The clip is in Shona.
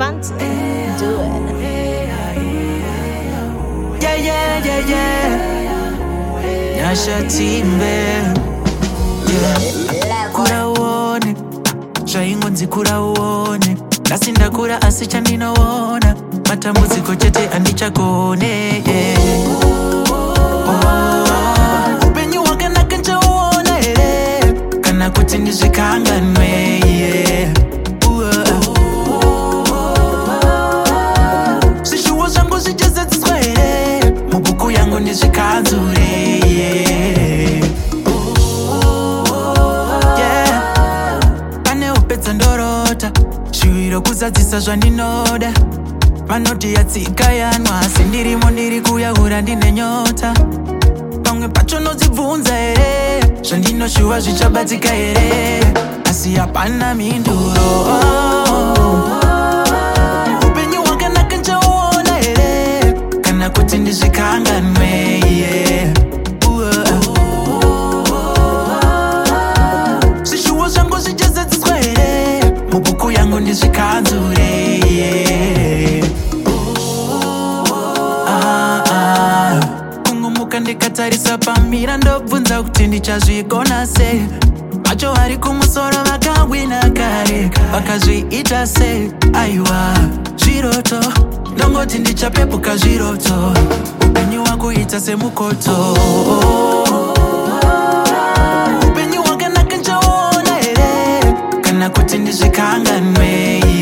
Fancy, do it. Nyasha timbe kura uone zvaingo nzikura uone asi ndakura asi chandinoona matambudziko chete andichagone upenyu hwakanaka nchauona here kana kuti ndizvikanganwe zvishuwo zvangu zvichazadziswa here mubhuku yangu ndizvikanzure pane upedza ndorota shuviro kuzadzisa zvandinoda manoti yatsika yanwa asi ndirimo ndiri kuyaura ndine nyota pamwe pacho nodzibvunza here zvandinoshuva zvichabatsika here asi hapana mhinduro upenyu hwakanaka nchauona here kana kuti ndizvikanganwe zvishuwo zvangu zvichazadziswa here mubhuku yangu ndizvikanzure kungumuka ndikatarisa pamira ndobvunza kuti ndichazvigona sei macho ari kumusoro vakawina kare vakazviita sei aiwa zviroto ndongoti ndichapepuka zviroto upenyu hwakuita semukoto upenyu hwakanaka nchauona here kana kuti ndizvikanganwe